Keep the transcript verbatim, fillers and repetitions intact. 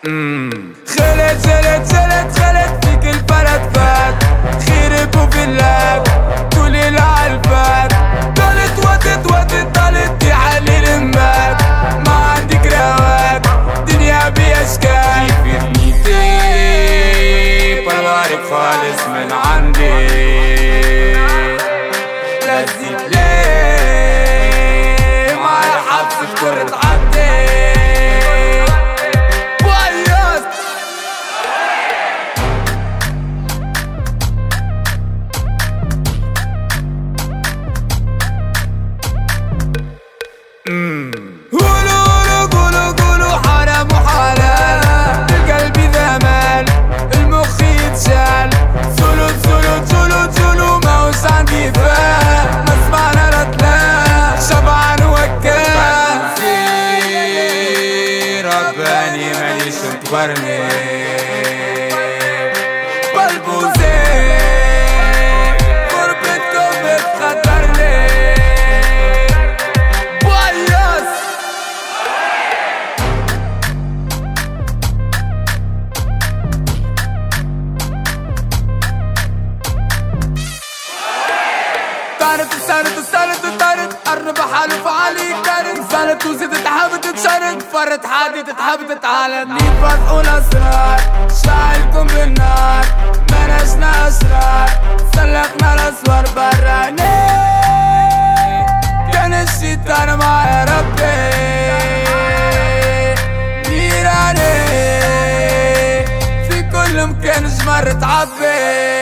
خلت خلت خلت خلت فيك البلد فات خيرك وفي اللاب تولي العالفات طالت وطت وطت طالت دي حليل المات ما عندك رواك دنيا بأشكال يفيدني تيب أنا بعرف خالص من عندي لا تزيد ليه مع الحبس في كرة عدي قولوا قولوا قولوا قولوا حرام وحلال القلب ذمال المخ يتشال زولو زولو زولو زولو ماهوش عندي فال ما سمعنا لا تلال شبعان وكال رباني ماليش مكبرني بلبوزي غربتكم بتخطرني طارت وسارت وسارت وطارت قرب حاله فعالي كارت سالت وزيدت حابت تشارك فرت حادي تتحب تتعالج نيفات والأسرار شايلكم بالنار منشنا أسرار سلقنا الأسوار براني كان الشيطان معايا ربي نيراني في كل مكان جمر تعبي